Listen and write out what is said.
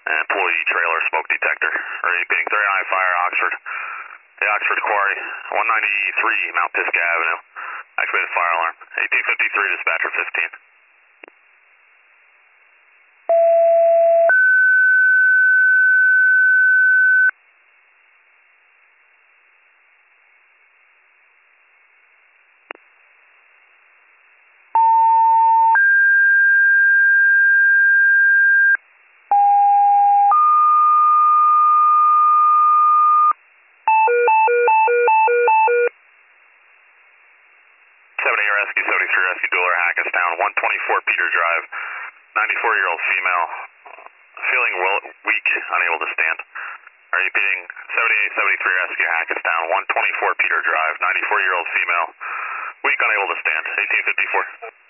Employee trailer smoke detector. Repeating 39 Fire Oxford. The Oxford Quarry, 193 Mount Pisgah Avenue. Activated fire alarm. 1853 dispatcher 15. 70 Rescue, 73 Rescue Dueler, Hackettstown, 124 Peter Drive, 94-year-old female, feeling weak, unable to stand. Repeating 7873 Rescue, Hackettstown, 124 Peter Drive, 94-year-old female, weak, unable to stand, 1854.